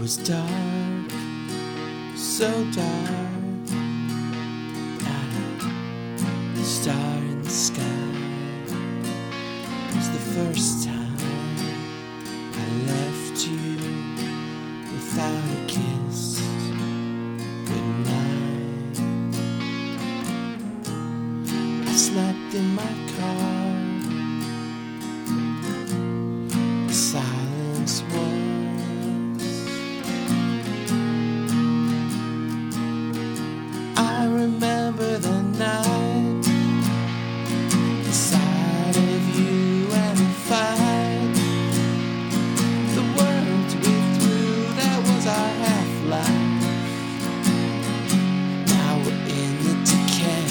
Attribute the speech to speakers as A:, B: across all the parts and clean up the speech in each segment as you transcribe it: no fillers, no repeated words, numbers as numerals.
A: was dark, so dark, not a star in the sky. It was the first time I left you without a kiss. Good night. I slept in my car. The silence was. I remember the night, the sight of you and the fight, the words we threw, that was our half-life. Now we're in the decay.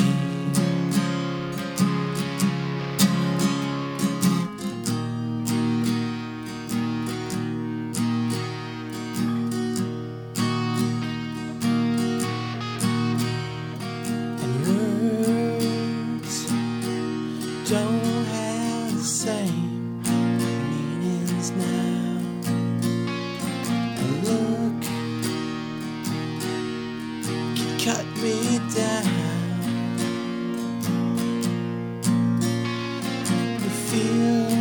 A: Don't have the same meanings now. A look can cut me down. The feel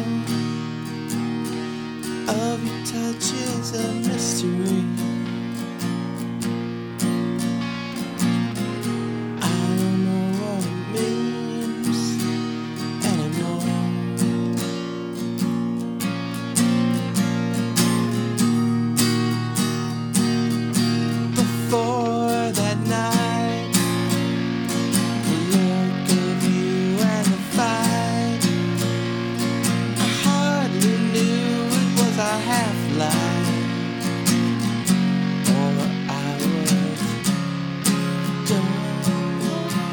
A: of your touch is a mystery. For that night, the look of you and the fight, I hardly knew it was our half-life, or I was done.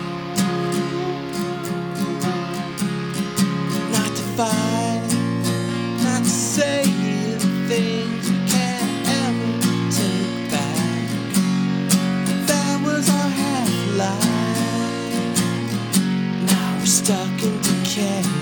A: Not to fight, not to say things we can't ever take back. Our half-life, now we're stuck in decay.